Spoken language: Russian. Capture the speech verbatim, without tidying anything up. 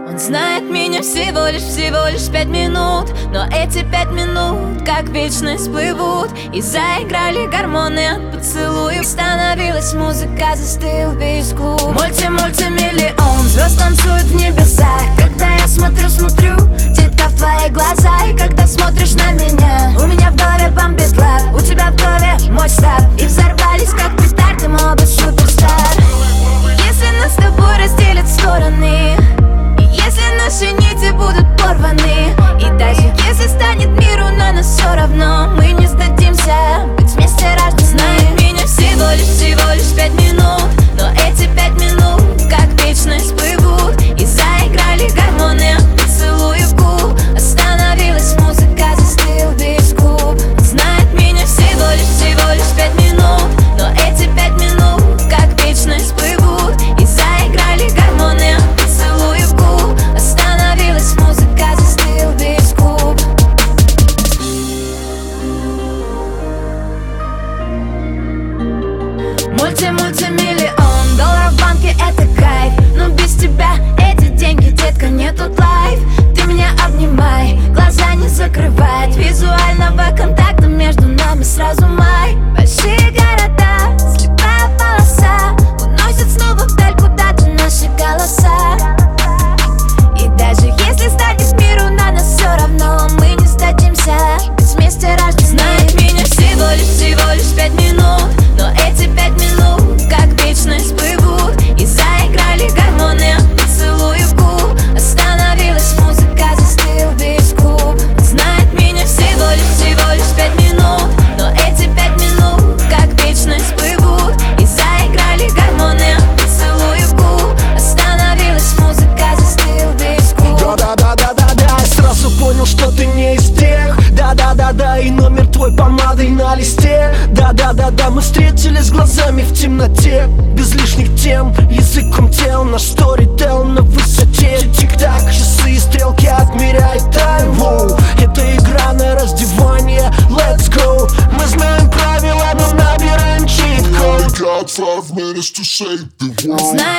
Он знает меня всего лишь, всего лишь пять минут, но эти пять минут как вечность плывут. И заиграли гормоны от поцелуев. Становилась музыка, застыл весь клуб. Мульти-мультимиллион звезд танцуют в небесах. Когда я смотрю, смотрю, детка, в твои глаза. И когда смотришь на меня, у меня в голове бомбит лав. У тебя в голове мой штаб. И взорвались как петарды, мы оба суперстар. Если нас с тобой разделят стороны, если наши нити будут порваны, и даже если станет миру на нас все равно, мы не сдадимся, быть вместе рождены. Знает меня всего лишь, всего лишь пять минут, но эти пять минут как вечность плывут. И заиграли гормоны от поцелуев губ. Остановилась музыка, застыл весь клуб. Знает меня всего лишь, всего лишь пять минут, но эти пять минут как вечность плывут. И заиграли гормоны от поцелуев губ. Остановилась музыка, застыл весь клуб. Мульти-мультимиллион долларов в банке, это кайф. Но без тебя эти деньги, детка, не тот лайф. Ты меня обнимай, глаза не закрывать. Визуального контакта между нами сразу май. Большие города, слепая полоса, уносят снова вдаль куда-то наши голоса. И даже если станет миру на нас все равно, мы не сдадимся, быть вместе рождены. Знает меня всего лишь, всего лишь пять минут, но эти пять минут как вечность плывут. И заиграли гормоны от поцелуев губ. Остановилась музыка, застыл весь клуб. Знает меня всего лишь, всего лишь пять минут, но эти пять минут как вечность плывут. И заиграли гормоны от поцелуев губ. Остановилась музыка, застыл весь клуб. Да-да-да-да-да-да, я сразу понял, что ты не из тех. Да-да-да-да, и номер твой помадой на листе. Да-да-да-да, мы встретились глазами в темноте, без лишних тем, языком тел. Наш сторител на высоте. Тик-так, часы и стрелки отмеряют тайм. Воу, это игра на раздевание, let's go. Мы знаем правила, но набираем чит-код. We only got five minutes to save the world.